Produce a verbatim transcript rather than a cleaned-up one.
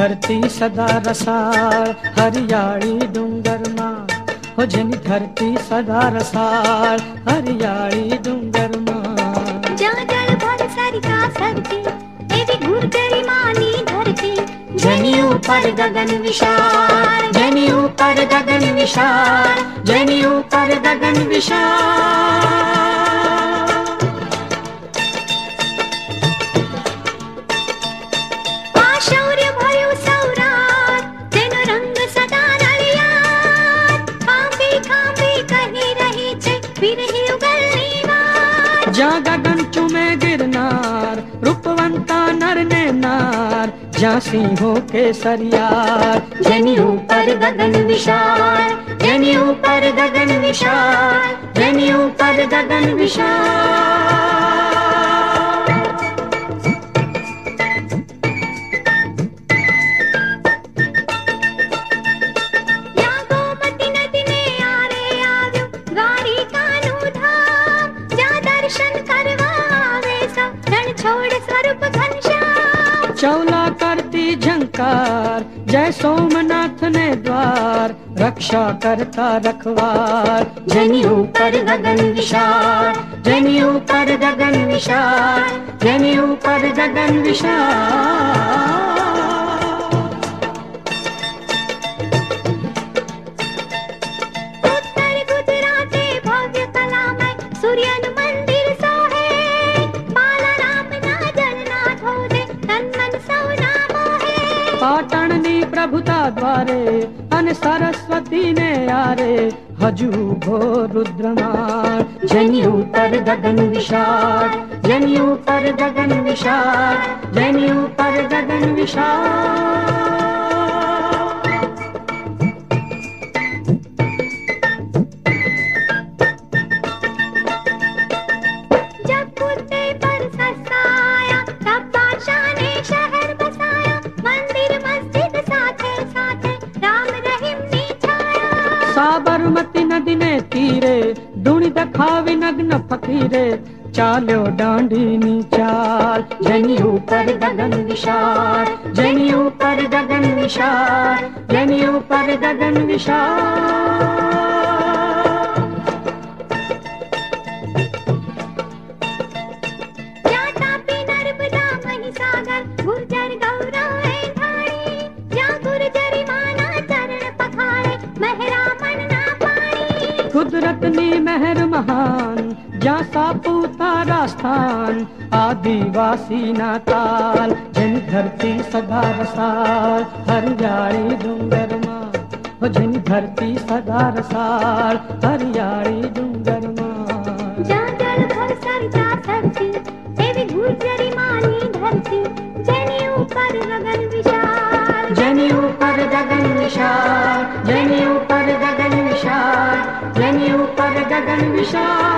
धरती सदा रसाळ हरियाळी डोंगरमा, हो जेनी धरती सदा रसाळ हरियाळी डोंगरमा। ज्યાં જળ ભર સરતા સરતી એવી ગુર્જરી માની ધરતી, જેની ઉપર ગગન વિશાળ, જેની ઉપર ગગન વિશાળ, જેની ઉપર ગગન વિશાળ। આ શૌર્ય ભર્યું સૌરાટ તેનો રંગ સદા રળિયાળ, ખાંભી ખાંભી કહી રહી છે વિરહી ઉગલની વાત। જ્યાં ગગન ચુમે गिरनार रूपवंता नर ने नार, જ્યાં સિંહો કેસરિયાર, જેની ઉપર ગગન વિશાળ, જેની ઉપર ગગન વિશાળ, જેની ઉપર ગગન વિશાળ। યા ગોમતી નદીને આરે આવ્યું દ્વારિકાનું ધામ, જ્યાં દર્શન કરવા આવે સૌ રણ છોડ સ્વરૂપ ઘનશ્યામ। चौला करती झंकार जय सोमनाथ ने द्वार, रक्षा करता रखवार, જેની ઉપર ગગન વિશાળ, જેની ઉપર गगन विशाल, જેની ઉપર गगन विशाल। ઉત્તર ગુજરાતે ભવ્ય કલામય સૂર્યનું મંદિર સોહે, બાલા રામના જલના ધોધે તન મન સૌના મોહે। પાટણની પ્રભુતા દ્વારે અને સરસ્વતી ને આરે, હજુ ભો રુદ્રમાળ, જેની ઉપર ગગન વિશાળ, જેની ઉપર ગગન વિશાળ, જેની ઉપર ગગન વિશાળ। जब कुत्ते पर ससाया तब बादशाह ने शहर बसाया, मंदिर मस्जिद साथे साथे राम रहीम ने छाया। साबरमती नदी ने तीरे धूणी दखावी नग्न फकीरे, चाल्यो दांडीनी चाल, जेनी ऊपर गगन विशाल, जेनी ऊपर गगन विशाल, जेनी ऊपर गगन विशाल। જ્યાં તાપી નર્મદા મહીસાગર ગુર્જર ગૌરવ હે ધાણી, જ્યાં ગુર્જરી માના ચરણ પખાળે મહેરામણના પાણી। कुदरतनी मेहर महान ज्યાં सापुतारा स्थान, आदिवासी ना ताल, જેની ધરતી સદા રસાળ હરિયાળી ડુંગરમાં, હો જેની ધરતી સદા રસાળ હરિયાળી ડુંગરમાં। જ્યાં જળ ભર સરતા સરતી એવી ગુર્જરી માની ધરતી, જેની ઉપર ગગન વિશાળ, જેની ઉપર ગગન વિશાળ, જેની ઉપર ગગન વિશાળ, જેની ઉપર ગગન વિશાળ।